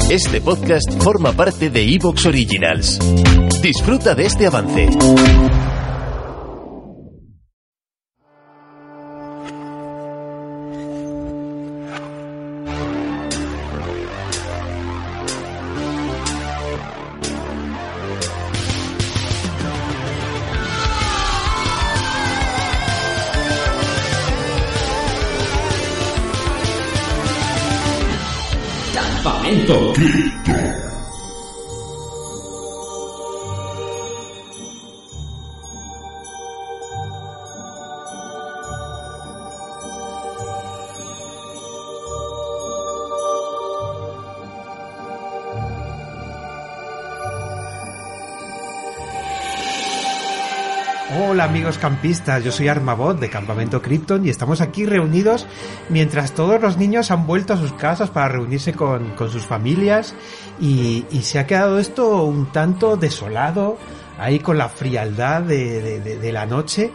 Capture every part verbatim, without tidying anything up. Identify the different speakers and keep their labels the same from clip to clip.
Speaker 1: Este podcast forma parte de iVoox Originals. Disfruta de este avance.
Speaker 2: Campamento Cripto.
Speaker 3: Hola amigos campistas, yo soy Armabot de Campamento Krypton y estamos aquí reunidos mientras todos los niños han vuelto a sus casas para reunirse con, con sus familias y, y se ha quedado esto un tanto desolado, ahí con la frialdad de, de, de, de la noche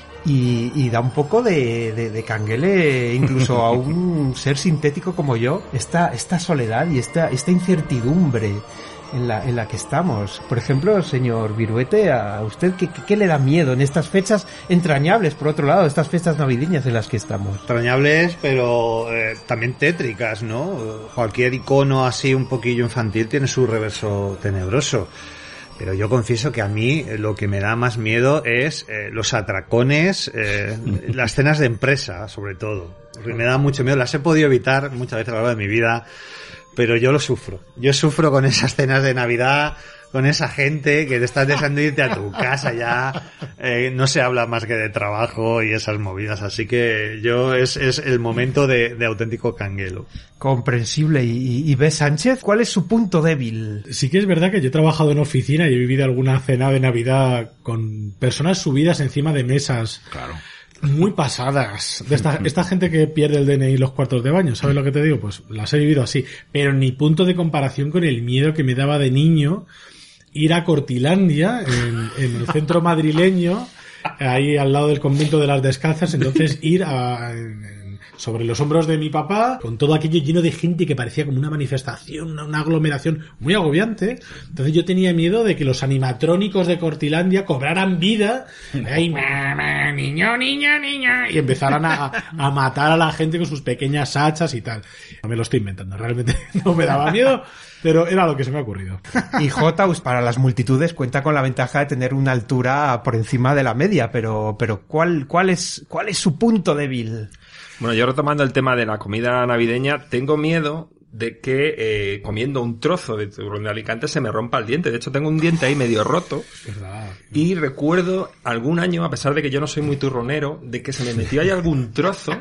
Speaker 3: y, y da un poco de, de, de canguele incluso a un ser sintético como yo, esta, esta soledad y esta, esta incertidumbre en la, en la que estamos. Por ejemplo, señor Viruete, ¿a usted qué, qué, qué le da miedo en estas fechas entrañables, por otro lado, estas fiestas navideñas en las que estamos?
Speaker 4: Entrañables, pero eh, también tétricas, ¿no? Cualquier icono así un poquillo infantil tiene su reverso tenebroso. Pero yo confieso que a mí lo que me da más miedo es eh, los atracones, eh, las cenas de empresa, sobre todo. Porque me da mucho miedo. Las he podido evitar muchas veces a lo largo de mi vida, pero yo lo sufro. Yo sufro con esas cenas de Navidad, con esa gente que te estás deseando irte a tu casa ya. Eh, no se habla más que de trabajo y esas movidas. Así que yo es, es el momento de, de auténtico canguelo.
Speaker 3: Comprensible. ¿Y, y B. Sánchez? ¿Cuál es su punto débil?
Speaker 5: Sí que es verdad que yo he trabajado en oficina y he vivido alguna cena de Navidad con personas subidas encima de mesas.
Speaker 2: Claro.
Speaker 5: Muy pasadas. De esta, esta gente que pierde el D N I y los cuartos de baño, ¿sabes lo que te digo? Pues las he vivido así. Pero ni punto de comparación con el miedo que me daba de niño ir a Cortilandia, en, en el centro madrileño, ahí al lado del convento de las Descalzas, entonces ir a... En, sobre los hombros de mi papá, con todo aquello lleno de gente que parecía como una manifestación, una, una aglomeración muy agobiante. Entonces yo tenía miedo de que los animatrónicos de Cortilandia cobraran vida, ¡ay, mamá, niño, niña, niña! Y empezaran a, a matar a la gente con sus pequeñas hachas y tal. No me lo estoy inventando, realmente no me daba miedo, pero era lo que se me ha ocurrido.
Speaker 3: Y J, para las multitudes, cuenta con la ventaja de tener una altura por encima de la media, pero, pero ¿cuál, cuál es, cuál es su punto débil?
Speaker 6: Bueno, yo retomando el tema de la comida navideña, tengo miedo de que eh, comiendo un trozo de turrón de Alicante se me rompa el diente. De hecho, tengo un diente ahí medio roto.
Speaker 5: Es verdad.
Speaker 6: Y recuerdo algún año, a pesar de que yo no soy muy turronero, de que se me metió ahí algún trozo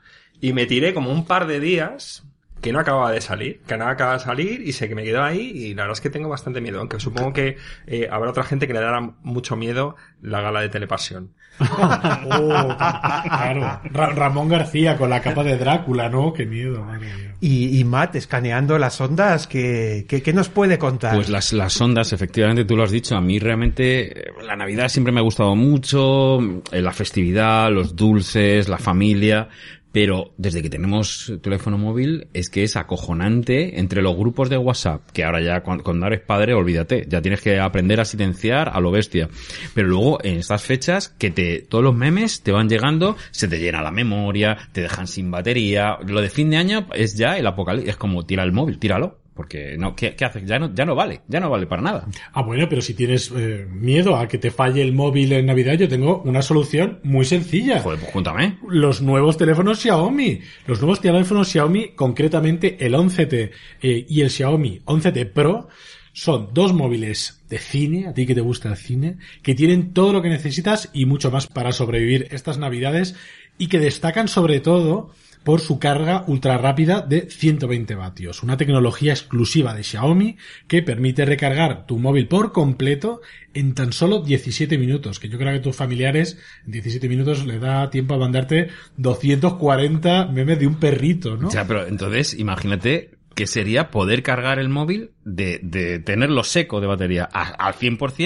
Speaker 6: y me tiré como un par de días que no acababa de salir, que no acababa de salir y sé que me quedó ahí y la verdad es que tengo bastante miedo, aunque supongo que eh, habrá otra gente que le dará mucho miedo la gala de Telepasión.
Speaker 5: Oh, claro. Ra- Ramón García con la capa de Drácula, ¿no? Qué miedo, madre mía.
Speaker 3: Y, y Matt, escaneando las ondas, ¿qué, qué, qué nos puede contar?
Speaker 2: Pues las, las ondas, efectivamente, tú lo has dicho. A mí realmente la Navidad siempre me ha gustado mucho, eh, la festividad, los dulces, la familia. Pero desde que tenemos teléfono móvil es que es acojonante entre los grupos de WhatsApp, que ahora ya cuando, cuando eres padre, olvídate, ya tienes que aprender a silenciar a lo bestia. Pero luego en estas fechas que te todos los memes te van llegando, se te llena la memoria, te dejan sin batería. Lo de fin de año es ya el apocalipsis, es como tira el móvil, tíralo. Porque no, ¿qué, qué haces? Ya no, ya no vale, ya no vale para nada.
Speaker 5: Ah, bueno, pero si tienes eh, miedo a que te falle el móvil en Navidad, yo tengo una solución muy sencilla.
Speaker 2: Joder, pues júntame.
Speaker 5: Los nuevos teléfonos Xiaomi. Los nuevos teléfonos Xiaomi, concretamente el once T eh, y el Xiaomi once T Pro, son dos móviles de cine, a ti que te gusta el cine, que tienen todo lo que necesitas y mucho más para sobrevivir estas Navidades y que destacan sobre todo por su carga ultra rápida de ciento veinte vatios. Una tecnología exclusiva de Xiaomi que permite recargar tu móvil por completo en tan solo diecisiete minutos. Que yo creo que a tus familiares en diecisiete minutos les da tiempo a mandarte doscientos cuarenta memes de un perrito, ¿no?
Speaker 2: O sea, pero entonces, imagínate que sería poder cargar el móvil de, de tenerlo seco de batería a, al cien por ciento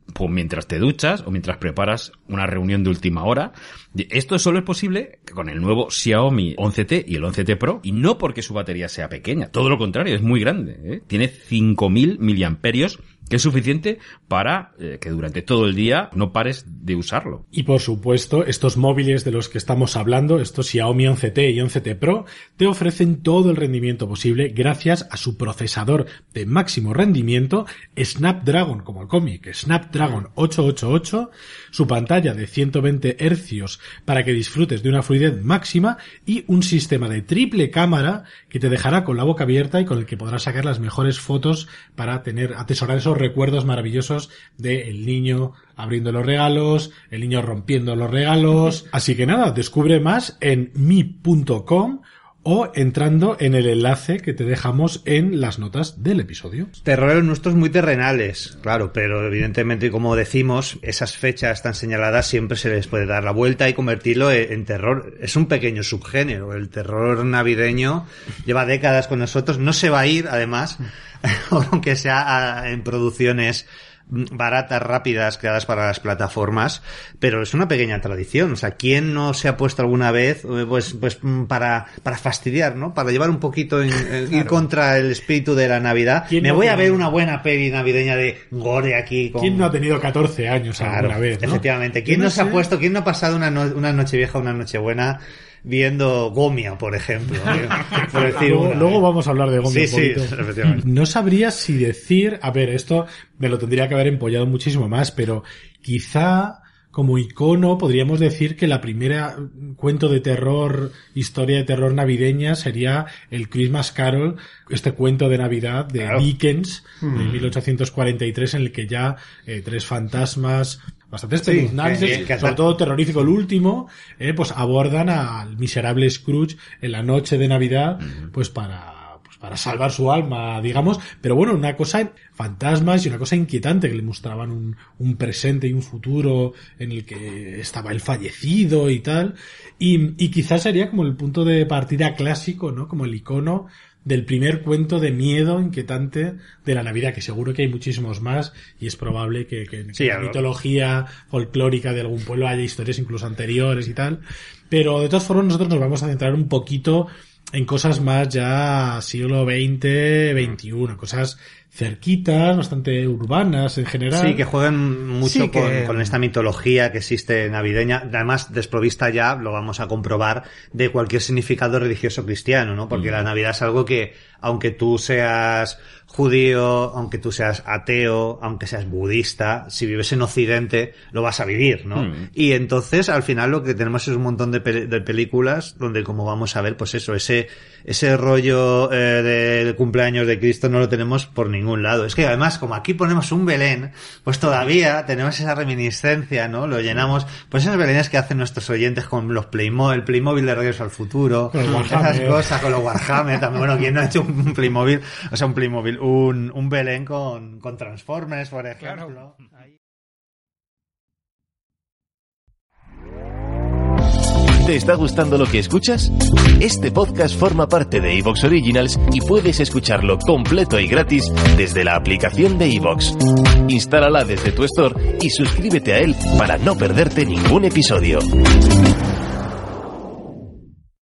Speaker 2: pues mientras te duchas o mientras preparas una reunión de última hora. Esto solo es posible con el nuevo Xiaomi once T y el once T Pro, y no porque su batería sea pequeña, todo lo contrario, es muy grande, ¿eh? Tiene cinco mil miliamperios, que es suficiente para eh, que durante todo el día no pares de usarlo.
Speaker 5: Y por supuesto, estos móviles de los que estamos hablando, estos Xiaomi once T y once T Pro, te ofrecen todo el rendimiento posible gracias a su procesador de máximo rendimiento Snapdragon, como el cómic, Snapdragon ochocientos ochenta y ocho, su pantalla de ciento veinte hercios para que disfrutes de una fluidez máxima y un sistema de triple cámara que te dejará con la boca abierta y con el que podrás sacar las mejores fotos para tener, atesorar esos recuerdos maravillosos de el niño abriendo los regalos, el niño rompiendo los regalos. Así que nada, descubre más en mi punto com o entrando en el enlace que te dejamos en las notas del episodio.
Speaker 4: Terrores nuestros muy terrenales, claro, pero evidentemente, como decimos, esas fechas tan señaladas siempre se les puede dar la vuelta y convertirlo en terror. Es un pequeño subgénero. El terror navideño lleva décadas con nosotros, no se va a ir, además, aunque sea en producciones baratas, rápidas, creadas para las plataformas, pero es una pequeña tradición. O sea, ¿quién no se ha puesto alguna vez, pues, pues para, para fastidiar, ¿no? Para llevar un poquito en, en, claro, ir contra el espíritu de la Navidad. Me no voy a ver una buena peli navideña de gore aquí. Con...
Speaker 5: ¿Quién no ha tenido catorce años
Speaker 4: claro,
Speaker 5: alguna vez, ¿no?
Speaker 4: Efectivamente. ¿Quién no, no se ha puesto, quién no ha pasado una, no, una noche vieja, una noche buena viendo Gomia, por ejemplo? Por decir
Speaker 5: luego,
Speaker 4: una,
Speaker 5: luego vamos a hablar de Gomia.
Speaker 4: Sí, sí, efectivamente.
Speaker 5: No sabría si decir, a ver, esto me lo tendría que haber empollado muchísimo más, pero quizá como icono podríamos decir que la primera cuento de terror, historia de terror navideña sería el Christmas Carol, este cuento de Navidad de claro. Dickens, mm. de mil ochocientos cuarenta y tres, en el que ya eh, tres fantasmas bastante espeluznantes, sí, sobre todo terrorífico el último, eh, pues abordan al miserable Scrooge en la noche de Navidad, mm. pues para para salvar su alma, digamos, pero bueno, una cosa, fantasmas y una cosa inquietante, que le mostraban un, un presente y un futuro en el que estaba el fallecido y tal, y, y quizás sería como el punto de partida clásico, ¿no? Como el icono del primer cuento de miedo inquietante de la Navidad, que seguro que hay muchísimos más, y es probable que, que,
Speaker 4: sí,
Speaker 5: que en la mitología folclórica de algún pueblo haya historias incluso anteriores y tal, pero de todas formas nosotros nos vamos a centrar un poquito en cosas más ya siglo veinte, veintiuno, cosas cerquitas, bastante urbanas en general.
Speaker 4: Sí, que juegan mucho sí, que... con, con esta mitología que existe navideña, además desprovista ya, lo vamos a comprobar, de cualquier significado religioso cristiano, ¿no? Porque mm. la Navidad es algo que, aunque tú seas judío, aunque tú seas ateo, aunque seas budista, si vives en Occidente, lo vas a vivir, ¿no? Mm. Y entonces, al final, lo que tenemos es un montón de, pe- de películas donde, como vamos a ver, pues eso, ese, ese rollo eh, del cumpleaños de Cristo no lo tenemos por ningún lado. Es que además, como aquí ponemos un Belén, pues todavía tenemos esa reminiscencia, ¿no? Lo llenamos, pues esas Belenes que hacen nuestros oyentes con los Playmobil, el Playmobil de Regreso al Futuro, esas cosas, con los Warhammer también. Bueno, ¿quién no ha hecho un Playmobil? O sea, un Playmobil, un, un Belén con, con Transformers, por ejemplo. Claro. Ahí.
Speaker 1: ¿Te está gustando lo que escuchas? Este podcast forma parte de iVoox Originals y puedes escucharlo completo y gratis desde la aplicación de iVoox. Instálala desde tu store y suscríbete a él para no perderte ningún episodio.